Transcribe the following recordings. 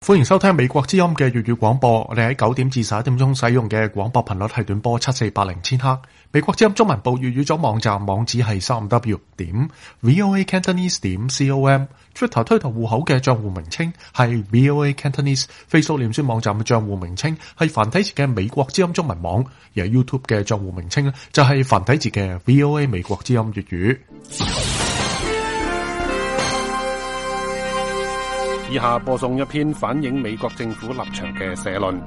歡迎收聽美國之音嘅粵語廣播。我哋喺9點至11點鐘使用嘅廣播頻率係短波7480千赫。美國之音中文部粵語組網站網址係 3w.voacantonese.com。Twitter 推特戶口嘅賬戶名稱係 VOA Cantonese。Facebook 臉書網站嘅賬戶名稱係繁體字嘅美國之音中文網。而 YouTube 嘅賬戶名稱就係繁體字嘅 VOA 美國之音粵語。 以下播送一篇反映美國政府立場嘅社論。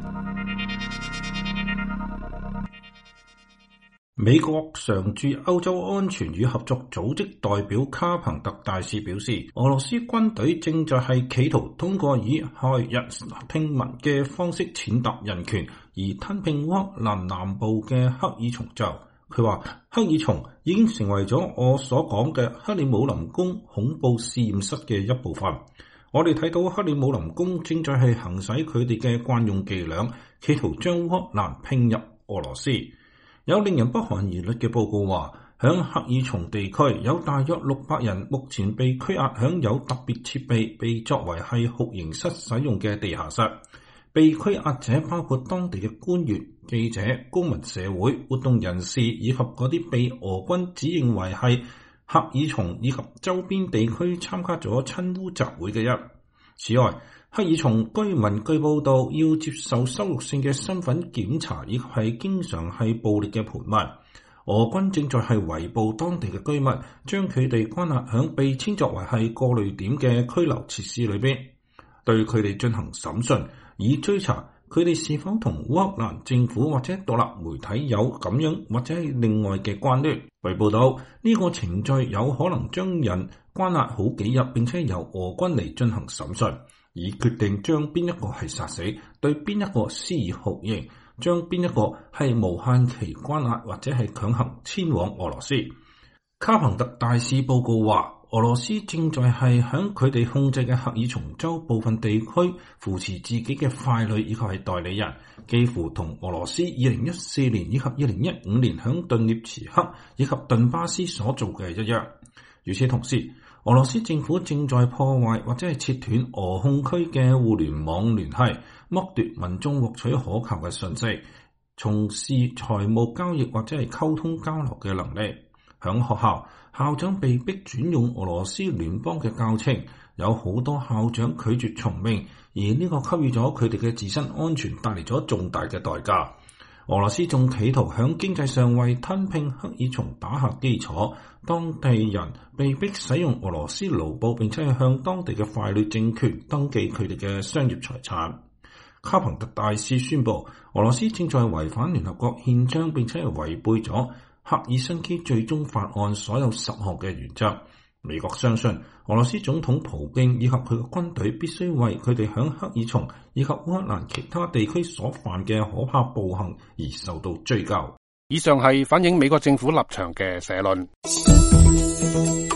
美國常駐歐洲安全與合作組織代表卡彭特大使表示，俄羅斯軍隊正在係企圖通過以駭人聽聞嘅方式踐踏人權，而吞併烏克蘭南部嘅克爾松州。佢話克爾松已經成為咗我所講嘅克里姆林宮恐怖試驗室嘅一部分。我哋睇到克里姆林宮正在係行使佢哋嘅慣用伎倆，企圖將烏克蘭併入俄羅斯。有令人不寒而栗嘅報告話，響克爾松地區有大約600人目前被拘押響有特別設備被作為係酷刑室使用嘅地下室。被拘押者包括當地嘅官員、記者、公民社會活動人士以及嗰啲被俄軍指認為係克爾松以及周邊地區參加咗親烏集會嘅人。此外，克爾松居民據報道要接受羞辱性嘅身份檢查，以及係經常係暴力嘅盤問。俄軍正在係圍捕當地嘅居民，將佢哋關押響被稱作為係過濾點嘅拘留設施裏邊，對佢哋進行審訊，以追查佢哋是否同烏克蘭政府或者獨立媒體有咁樣或者係另外嘅關聯。據報道，呢個程序有可能將人關押好幾日，並且由俄軍嚟進行審訊，以決定將邊一個係殺死，對邊一個施以酷刑，將邊一個係無限期關押或者係強行遷往俄羅斯。卡彭特大使報告話，俄羅斯正在係響佢哋控制嘅克爾松州部分地區扶持自己嘅傀儡以及係代理人，幾乎同俄羅斯2014年以及2015年響頓涅茨克以及頓巴斯所做嘅一樣。與此同時，俄羅斯政府正在破壞或者係切斷俄控區嘅互聯網聯繫，剝奪民眾獲取可靠嘅信息，從事財務交易或者係溝通交流嘅能力。響學校，校長被迫轉用俄羅斯聯邦嘅教程，有好多校長拒絕從命，而呢個給予咗佢哋嘅自身安全帶嚟咗重大嘅代價。俄羅斯仲企圖響經濟上為吞併克爾松打下基礎，當地人被迫使用俄羅斯盧布，並且係向當地嘅傀儡政權登記佢哋嘅商業財產。卡彭特大使宣布，俄羅斯正在違反聯合國憲章，並且係違背咗赫爾辛基最終法案所有10項嘅原則。美國相信俄羅斯總統普京以及佢嘅軍隊必須為佢哋響克爾松以及烏克蘭其他地區所犯嘅可怕暴行而受到追究。 以上係反映美國政府立場嘅社論。